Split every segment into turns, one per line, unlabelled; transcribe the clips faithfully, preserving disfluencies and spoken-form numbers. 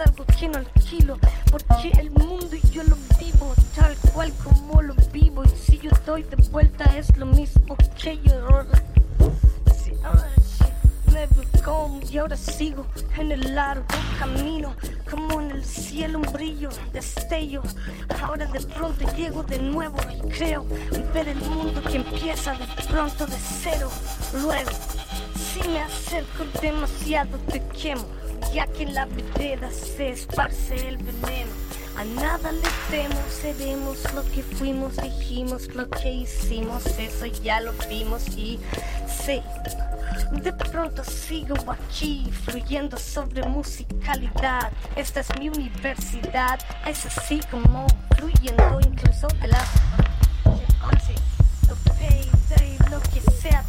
algo que no alquilo, porque el mundo y yo lo vivo tal cual como lo vivo. Y si yo doy de vuelta es lo mismo que yo. Si ahora me busco y ahora sigo en el largo camino, como en el cielo un brillo, destello. Ahora de pronto llego de nuevo y creo ver el mundo que empieza de pronto de cero. Luego, si me acerco demasiado te quemo, ya que en la vereda se esparce el veneno. A nada le temo, seremos lo que fuimos, dijimos lo que hicimos, eso ya lo vimos y sí. De pronto sigo aquí, fluyendo sobre musicalidad. Esta es mi universidad, es así como fluyendo incluso de las de lo que sea.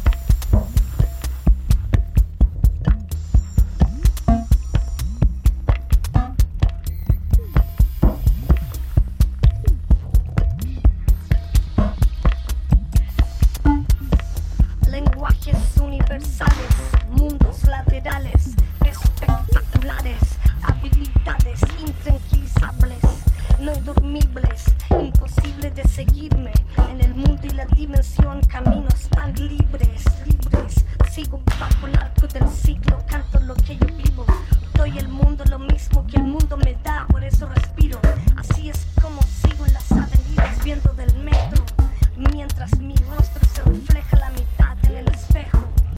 Lenguajes universales, mundos laterales, espectaculares, habilidades intranquilizables, no dormibles, imposible de seguirme en el mundo y la dimensión, caminos tan libres, libres. Sigo bajo el arco del ciclo, canto lo que yo vivo, doy el mundo lo mismo.